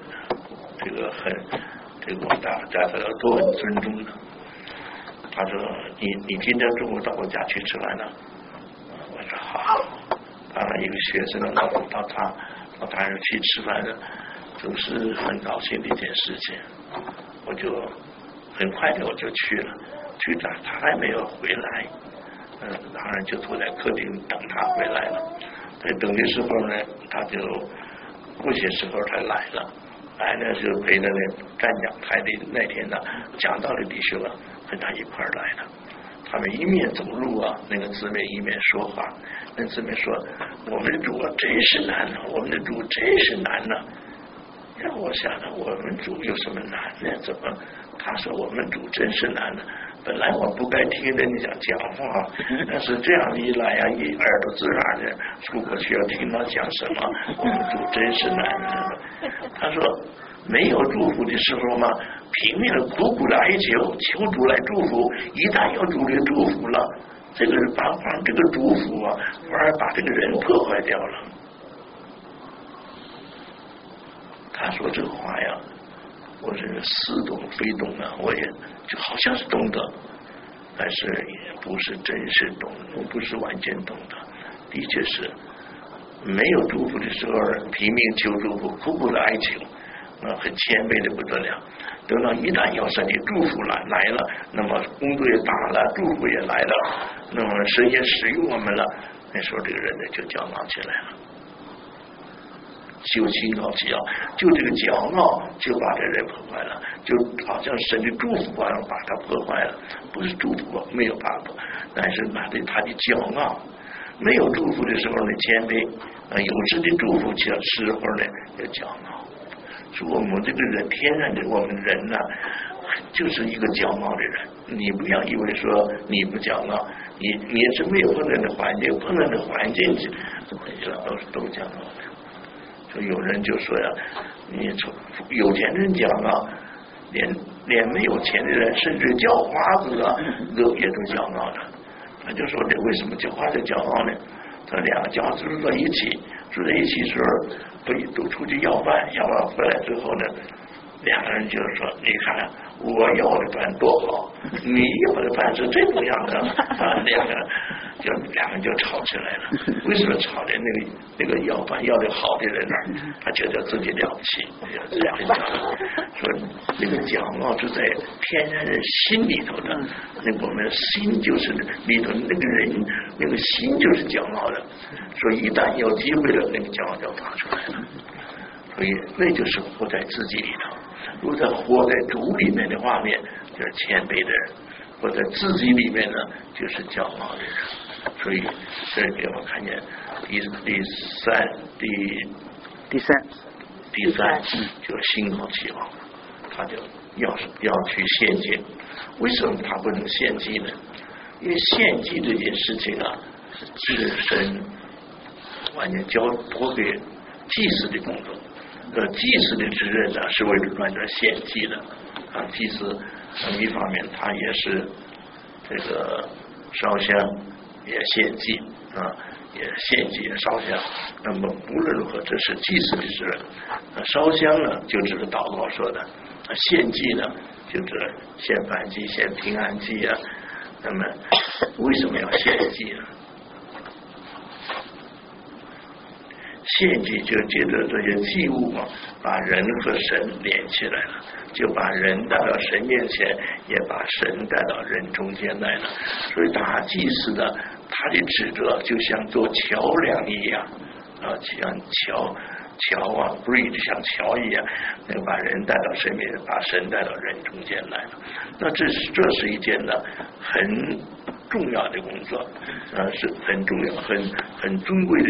我们大家都很尊重的。他说你今天中午到我家去吃饭呢？我说好。当然一个学生到他人去吃饭呢，都是很高兴的一件事情。我就很快的我就去了，去了他还没有回来，当然就坐在客厅等他回来了。在等的时候呢，他就过些时候才来了。来呢就陪着那站讲台的那天呢，讲道的弟兄啊跟他一块来的。他们一面走路啊，那个姊妹一面说话。那姊妹说：“我们的主啊，真是难啊！我们的主真是难呐！”让我想着，我们主有什么难呢？怎么？他说我们主真是难的。本来我不该听人家讲话，但是这样一来呀，一耳朵自然的出过去要听他讲什么。我们主真是难的。他说没有祝福的时候嘛，拼命的苦苦的哀求，求主来祝福。一旦有主的祝福了，这个把这个祝福啊，反而把这个人破坏掉了。他说这话呀，我是似懂非懂啊，我也就好像是懂得，但是也不是真是懂，不是完全懂的。的确是没有祝福的时候，拼命求祝福，苦苦的哀求，很谦卑的不得了。等到一旦要神的祝福来了，那么工作也大了，祝福也来了，那么神也使用我们了，那时候这个人呢就骄傲起来了。就心高气傲，就这个骄傲就把这人破坏了，就好像神的祝福把他破坏了，不是祝福没有把他，但是他的骄傲。没有祝福的时候呢谦卑，有时的祝福时候呢就骄傲。说我们这个人天然的，我们人呢就是一个骄傲的人。你不要以为说你不骄傲，你是没有碰到的环境，碰到的环境都骄傲的。有人就说呀，你有钱人骄傲，连没有钱的人，甚至叫花子啊，也都骄傲的。他就说这为什么叫花子骄傲呢？他两个家住在一起时候，都出去要饭回来之后呢，两个人就说：“你看我要的饭多好，你要的饭是这种样的。”两个人就两个人就吵起来了。为什么吵呢？那个要饭要的好的人呢，他觉得自己了不起，这样说那个骄傲是在天然人心里头的，那我们心就是里头那个人那个心就是骄傲的，所以一旦有机会了，那个骄傲就发出来了。所以那就是活在自己里头。如果在活在主里面的画面，就是谦卑的人；活在自己里面呢，就是骄傲的人。所以这给我们看见第三，就心高气傲，他就要去献祭。为什么他不能献祭呢？因为献祭这件事情啊，是神完全交托给祭司的工作。祭司的职任呢，是为了献祭的啊。祭司一方面他也是这个烧香，也献祭啊，也献祭也烧香。那么无论如何，这是祭司的职任。烧香呢，就是祷告说的；献祭呢，就是献燔祭、献平安祭啊。那么为什么要献祭呢？献祭就借着这些祭物嘛，把人和神连起来了，就把人带到神面前，也把神带到人中间来了。所以大祭司呢，他的职责就像做桥梁一样啊，像桥啊 ，bridge 像桥一样，能把人带到神面前，把神带到人中间来了。那这是一件呢很重要的工作，是很重要、很尊贵的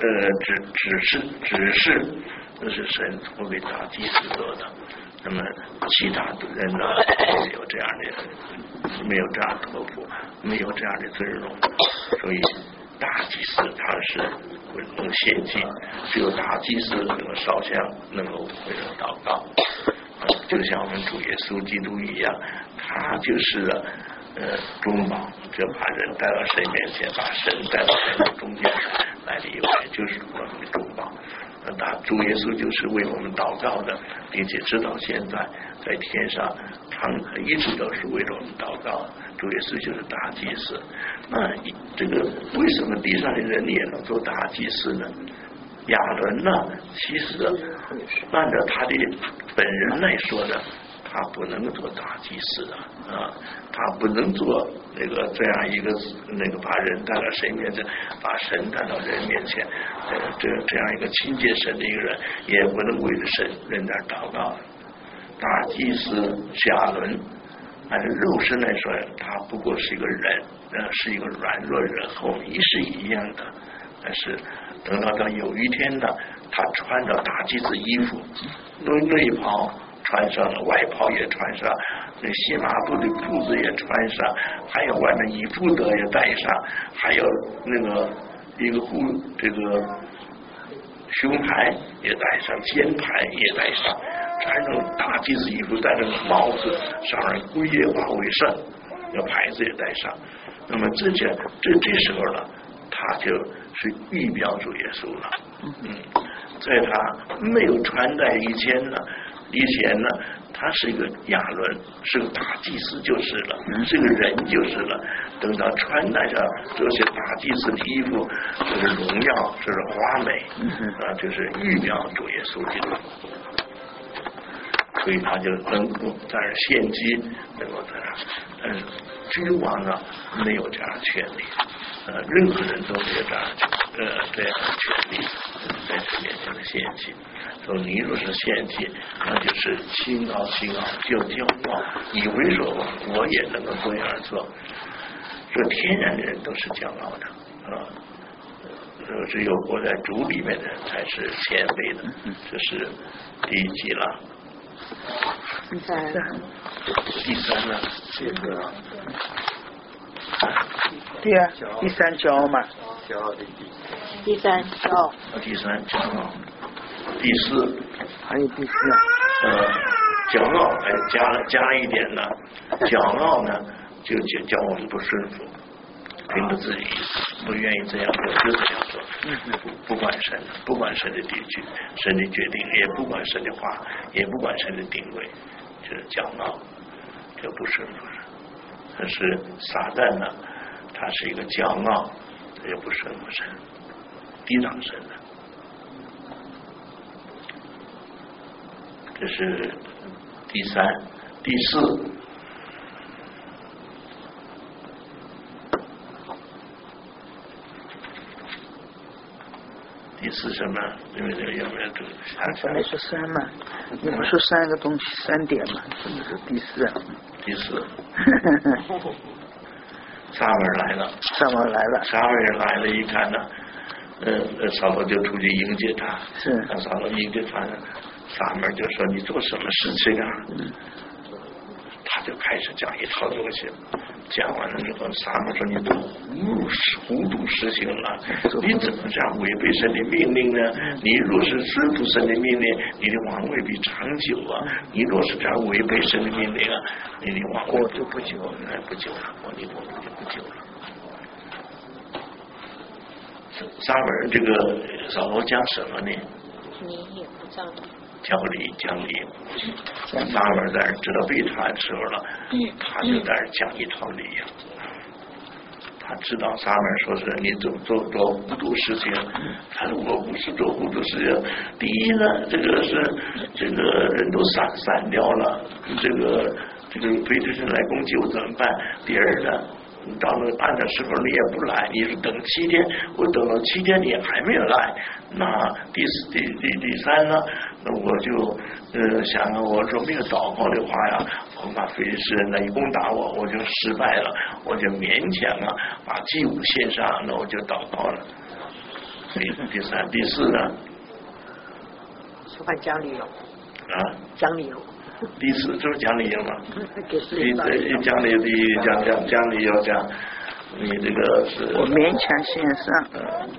指示，这是神托给大祭司做的。那么其他的人呢，没有这样的托付，没有这样的尊荣，所以大祭司他是能献祭，只有大祭司能够烧香，能够为人祷告，就像我们主耶稣基督一样，他就是中保，就把人带到神面前，把神带到人中间来的一位，就是我们的中保。主耶稣就是为我们祷告的，并且直到现在在天上一直都是为了我们祷告。主耶稣就是大祭司。那这个为什么地上的人也能做大祭司呢？亚伦呢，其实按照他的本人来说呢，他不能做大祭司的啊，他不能做这样一个把人带到神面前，把神带到人面前，这样一个亲近神的一个人，也不能为了神人在祷告。大祭司亚伦，按照肉身来说，他不过是一个人，是一个软弱人，和我们是一样的。但是等到有一天呢，他穿着大祭司衣服，内袍穿上了，外袍也穿上，那细麻布的裤子也穿上，还有外面以弗得也戴上，还有这个胸牌也戴上，肩牌也戴上，穿上大祭司衣服，戴上帽子，上面归耶和华为圣，那牌子也戴上。那么这时候呢，他就是预表主耶稣了。在他没有穿戴以前呢，他是一个亚伦，是个大祭司就是了，是个人就是了。等到穿戴着这些大祭司的衣服，这是荣耀，这是华美啊，就是预表主耶稣基督。所以他就能够在这献祭，能够在这，但是君王啊没有这样的权利，任何人都没有这样的权利，在神面前的献祭。所以你若是献祭，那就是轻傲，就骄傲，以为说我也能够这样做。这天然的人都是骄傲的啊，只有活在主里面的人才是谦卑的。这是第一集了。第三呢，这个第三骄傲嘛， 第三骄傲， 第四还有第四， 骄傲还加了一点呢，骄傲呢就叫我们不顺服，凭着自己不愿意这样做就这样做，不管神的决定，也不管神的话，也不管神的定位，就是骄傲，就不顺服。但是撒旦呢， 他是一个骄傲，他就不顺服神，抵挡神的。这是第三。第四，什么？因为这个有没有本来是3嘛，你不说3个东西3点嘛，这是第4啊。 第4，撒母耳来了。 撒母耳来了。 撒母耳来了，一看呢，扫罗就出去迎接他。 是。 扫罗迎接他呢，撒母耳就说：“你做什么事情啊？”他就开始讲一套东西。讲完了之后，撒母耳说：“你都糊涂实行了，你怎么这样违背神的命令呢？你若是顺服神的命令，你的王位必长久啊！你若是这样违背神的命令啊，你的王位就不久了，不久了，你的王位就不久了。”撒母耳这个扫罗讲什么呢？ 你也不知道。 讲理。撒母耳在这知道背他的时候了，他就在这讲一套理呀。他知道撒母耳说是你做糊涂事情，他说我不是做糊涂事情。第一呢，这个人都散掉了，这个非利士人来攻击我怎么办？第二呢，到了按的时候你也不来，你是等7天，我等了7天你还没有来。那第三呢？那我就想我说没有祷告的话呀，恐怕非利士人呢一攻打我，我就失败了，我就勉强把祭物献上，那我就祷告了。第3、第4呢？ 说话讲理由。 啊？ 讲理由。 第4就是讲理由嘛。讲理由讲，你这个是我勉强献上。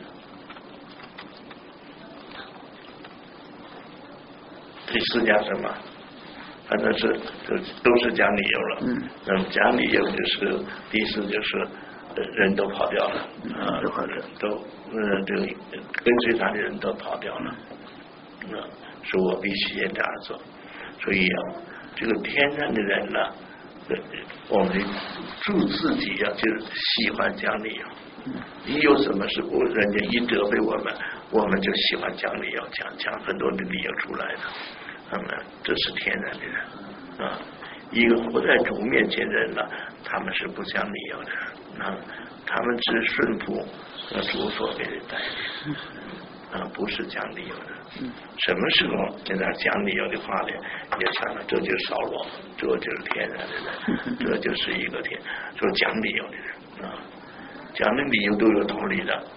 第4讲什么？反正是都是讲理由了。那么讲理由就是第4就是人都跑掉了都这个跟随他的人都跑掉了。说我必须也这样做。所以这个天然的人呢，我们助自己就是喜欢讲理由。你有什么事不人家一责备我们就喜欢讲理由，讲很多的理由出来的。那么这是天然的人一个活在主面前的人呢，他们是不讲理由的，他们只顺服主所给的带领不是讲理由的。什么时候在那讲理由的话呢？也想到这就是扫罗，这就是天然的人，这就是一个说讲理由的人讲的理由都有道理的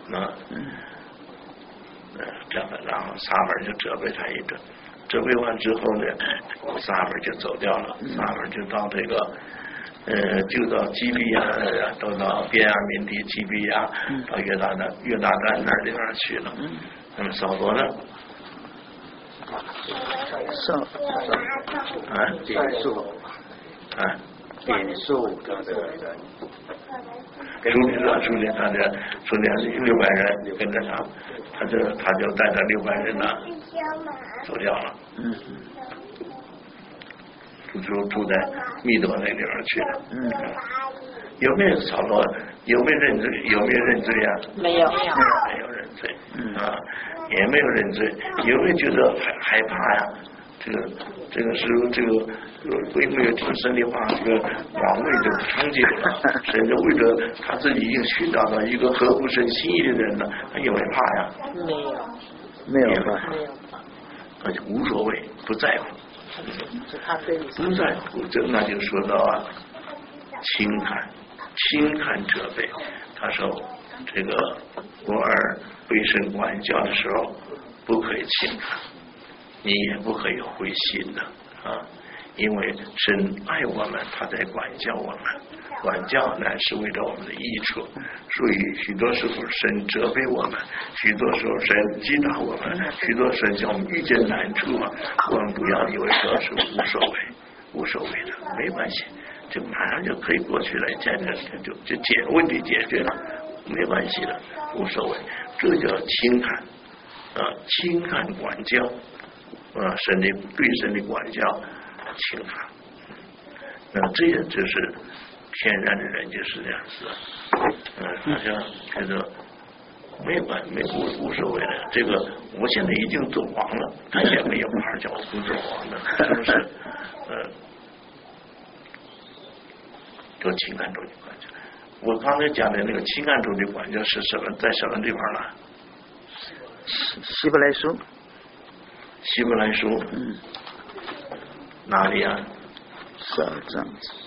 这样的，然后撒母耳就责备他一顿。责备完之后呢，撒母耳就走掉了。撒母耳就到这个就到基比亚，都到便雅悯地基比亚，到约大干那地方去了。那么扫罗呢？ 点数他的人， 数点他的600人跟着他，他就带着600人呢走掉了。住在密朵那地方去了。有没有扫罗？有没有认罪？ 没有认罪也没有认罪。有没有觉得害怕呀？这个是这个没有听神的话，这个王位就不长久了。甚至为了他自己已经寻找到一个合乎神心意的人了，他也会怕呀？ 没有怕， 那就无所谓，不在乎。不在乎，那就说到轻看责备。他说这个我儿被神管教的时候不可以轻看，你也不可以灰心的因为神爱我们，他在管教我们，管教乃是为了我们的益处。所以许多时候神责备我们，许多时候神击打我们，许多时候叫我们遇见难处我们不要以为说是无所谓的，没关系，就马上就可以过去了，就问题解决了，没关系的，无所谓。这叫轻看轻看管教对神的管教轻看。那这也就是天然的人就是这样子，好像觉得没无所谓的。这个我现在已经做王了，他也没有法叫我不做王的，是不是？做情感主义管教。我刚才讲的那个情感主义管教是什么？在什么地方呢？ 希伯来书。 希伯来书。哪里啊 ？12章。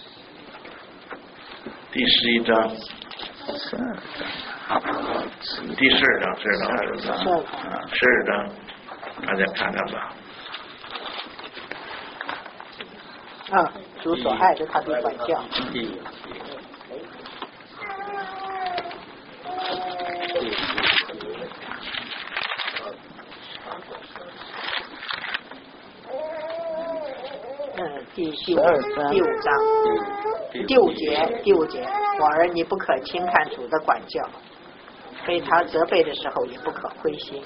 第11章。 12章。 第12章，12章，大家看看吧。 主所爱的他必管教。第5章第五节，我儿你不可轻看主的管教，被他责备的时候也不可灰心。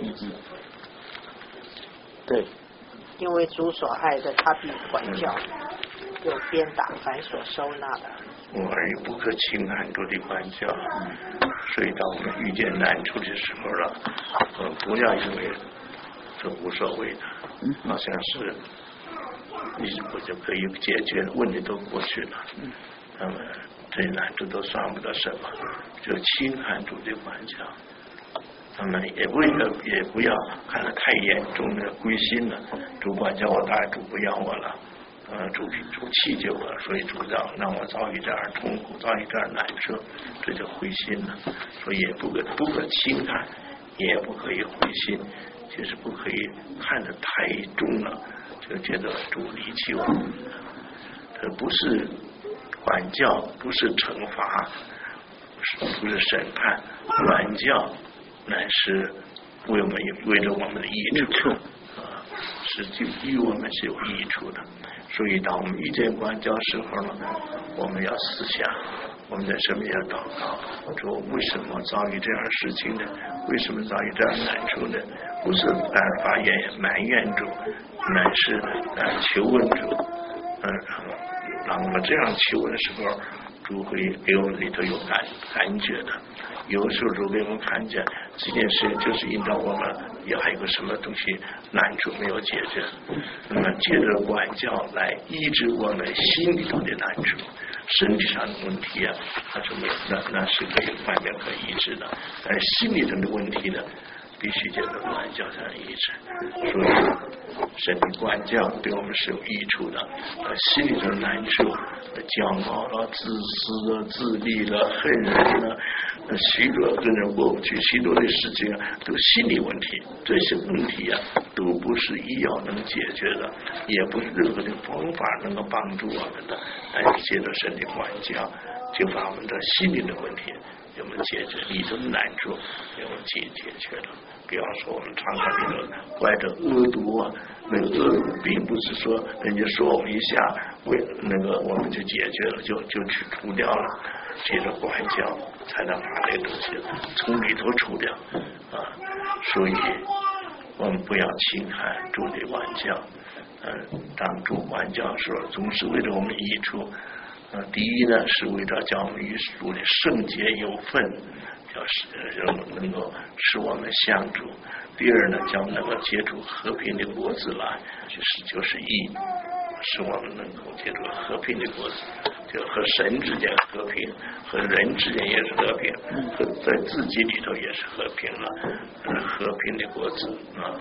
对， 因为主所爱的他必管教，又鞭打凡所收纳的。 我儿也不可轻看主的管教，所以当我们遇见难处的时候了，不要以为这无所谓的，好像是我就可以解决了，问题都过去了。那么这难处都算不得什么，就轻看主的管教。那么也不要看得太严重的灰心了。主管教我，当然主不要我了。主气救我，所以主让我遭遇这样痛苦，遭遇这样难受，这就灰心了。所以也不可轻看，也不可以灰心，就是不可以看得太重了，就觉得主离弃我们。这不是管教，不是惩罚，不是审判，管教乃是为了我们的益处，是与我们是有益处的。所以当我们遇见管教时候呢，我们要思想，我们在身边要祷告，说为什么遭遇这样事情呢？为什么遭遇这样难处呢？不是发言埋怨主，乃是求问主。当我们这样求问的时候，主会给我们里头有感觉的。有时候主给我们看见这件事，就是引导我们也还有个什么东西难处没有解决，那么借着管教来医治我们心里头的难处。身体上的问题啊，那是可以外面可以医治的，但是心里头的问题呢，必须借着管教才能医治。所以身体管教对我们是有益处的。心里头难处，骄傲了、自私了、自利了、恨人了，许多跟人过不去，许多的事情啊，都心理问题。这些问题啊，都不是医药能解决的，也不是任何的方法能够帮助我们的。但是借着身体管教，就把我们的心理的问题我们解决，里头的难处我们解决了。比方说我们常常里头怀着恶毒啊，那个恶毒并不是说人家说我们一下，我们就解决了，就去除掉了。借着管教才能把这个东西从里头除掉所以我们不要轻看主的管教。当主管教的时候，总是为了我们益处。第一呢，是为了叫我们与主的圣洁有份，能够使我们相主。第二呢，叫我们能够结出和平的果子来，就是义，使我们能够结出和平的果子，就和神之间和平，和人之间也是和平，和在自己里头也是和平了。和平的果子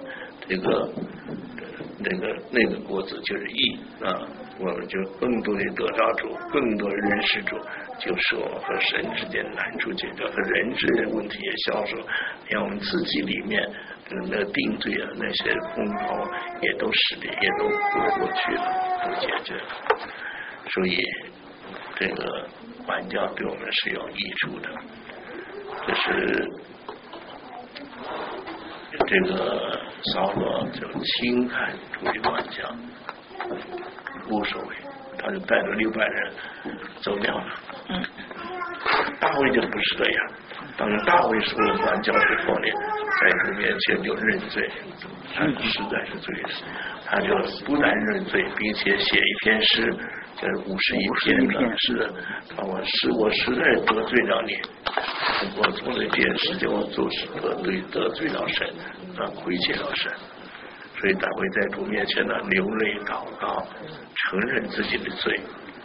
那个果子就是义我们就更多的得到主，更多的认识主，就是我们和神之间难处解决，和人之间问题也消除，连我们自己里面那定罪啊，那些空头也都是的，也都过去了，都解决了。所以这个管教对我们是有益处的。这是这个扫罗就轻看主的管教，无所谓，他就带着600人走掉了。大卫就不是这样，当大卫受了管教之后呢，在主面前就认罪，他实在是罪人，他就不但认罪，并且写一篇诗这51篇是的，我实在得罪了你，我做了一件事情，我做事得罪了神，亏欠了神，所以大卫在主面前呢流泪祷告，承认自己的罪，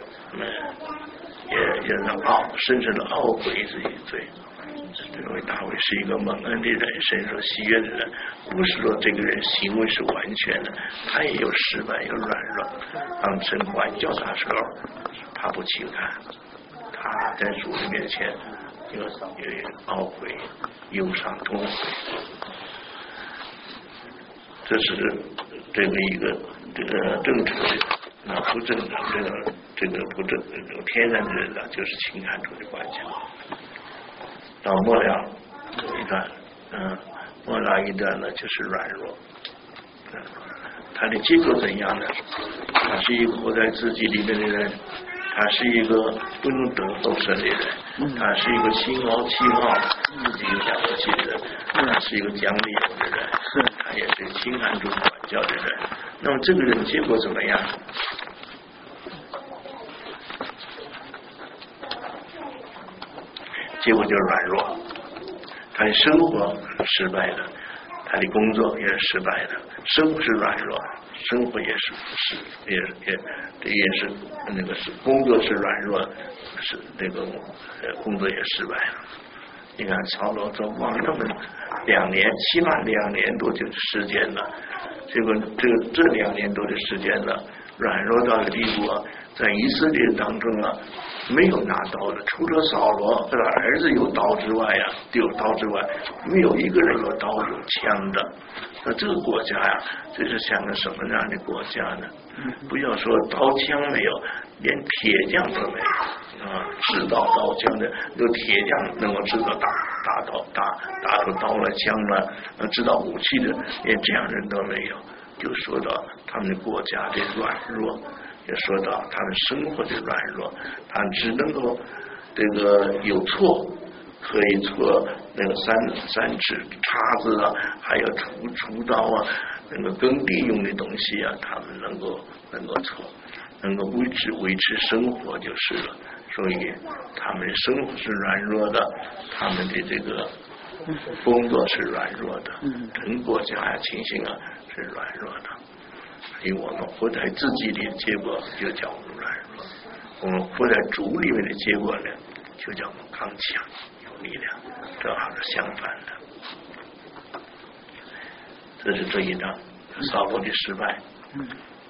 也让深深的懊悔自己的罪。因为大卫是一个蒙恩的人，神所喜悦的人，不是说这个人行为是完全的，他也有失败，有软弱。当神管教他的时候，他不轻看，他在主的面前有懊悔、忧伤、痛悔。这是这个一个正常的，不正常这个不正天然的人呢，就是轻看主的管教。到末了一段，末了一段呢就是软弱，他的结果怎样呢？他是一个活在自己里面的人，他是一个不能得受神的人，他是一个心傲气傲，自己有了不起的人，他是一个讲理的人，他也是轻看主管教的人。那么这个人结果怎么样？结果就是软弱，他的生活失败了，他的工作也是失败的，生活是软弱，生活也是那个是工作是软弱，是那个工作也失败了。你看扫罗这望他们起码2年多的时间了，这2年多的时间了，软弱到的地步啊，在以色列当中啊，没有拿刀的，除了扫罗这个儿子有刀之外啊，有刀之外，没有一个人有刀有枪的。那这个国家呀，这是像个什么样的国家呢？不要说刀枪没有，连铁匠都没有啊！制造刀枪的有铁匠能够制造打出刀来枪来，制造武器的连这样人都没有。就说到他们的国家的软弱，也说到他们生活的软弱，他们只能够这个有错可以错那个三尺叉子啊，还有锄刀啊，那个耕地用的东西啊，他们能够错，能够维持生活就是了。所以他们的生活是软弱的，他们的这个工作是软弱的，整个国家呀情形啊是软弱的。因为我们活在自己的结果就叫我们软弱，我们活在主里面的结果呢，就叫我们刚强有力量，正好是相反的。这是这一章扫罗的失败。